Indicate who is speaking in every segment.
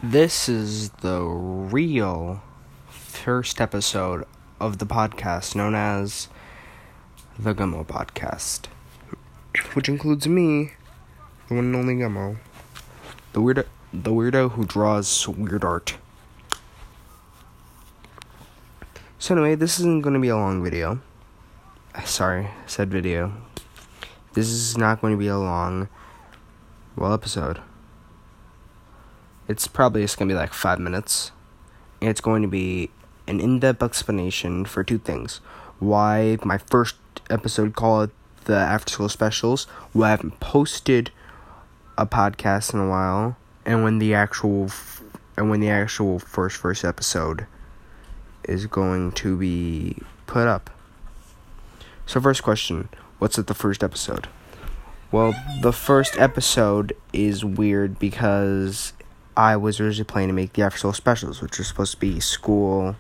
Speaker 1: This is the real first episode of the podcast known as the Gummo Podcast, which includes me, the one and only Gummo, the weirdo who draws weird art. So anyway, this isn't going to be a long video. Sorry, I said video. This is not going to be a long, episode. It's probably just going to be like 5 minutes. And it's going to be an in-depth explanation for two things. Why my first episode called the After School Specials, why I haven't posted a podcast in a while, and when the actual first episode is going to be put up. So first question, what's at the first episode? Well, the first episode is weird because I was originally planning to make the After School Specials, which was supposed to be school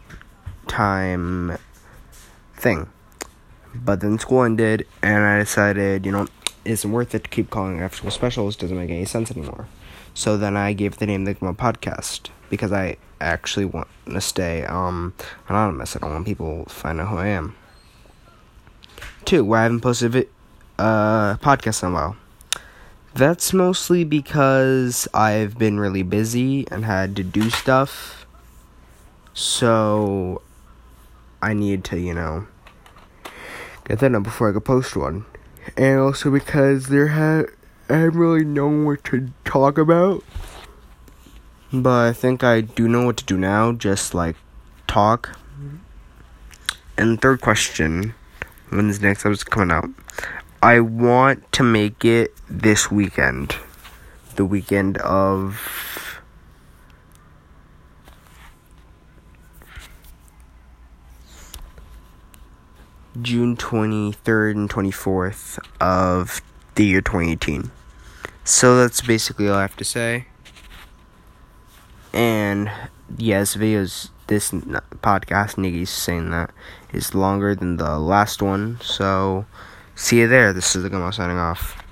Speaker 1: time thing. But then school ended, and I decided, it isn't worth it to keep calling it After School Specials. Doesn't make any sense anymore. So then I gave the name the Gummo Podcast, because I actually want to stay anonymous. I don't want people to find out who I am. 2, I haven't posted a podcast in a while. That's mostly because I've been really busy and had to do stuff. So I need to, get that done before I could post one. And also because I haven't really known what to talk about. But I think I do know what to do now, just talk. And third question, when's the next episode coming out? I want to make it this weekend. The weekend of June 23rd and 24th of the year 2018. So that's basically all I have to say. And yes, this podcast, Niggy's saying that, is longer than the last one. So see you there. This is the Gummo signing off.